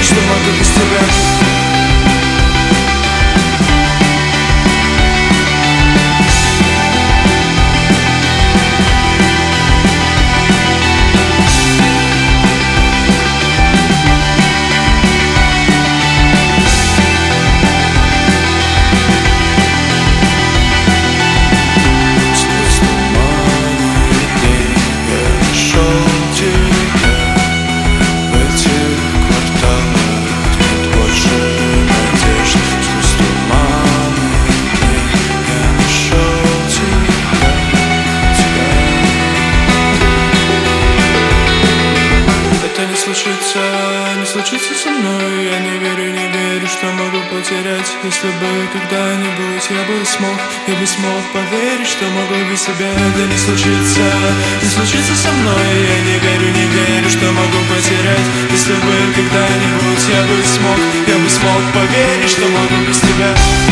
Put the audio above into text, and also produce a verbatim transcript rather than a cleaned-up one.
что могу без тебя. Не случится со мной, я не верю, не верю, что могу потерять. Если бы когда-нибудь я бы смог, я бы смог поверить, что могу без тебя. Это не случится, не случится со мной, я не верю, не верю, что могу потерять. Если бы когда-нибудь я бы смог, я бы смог поверить, что могу без тебя.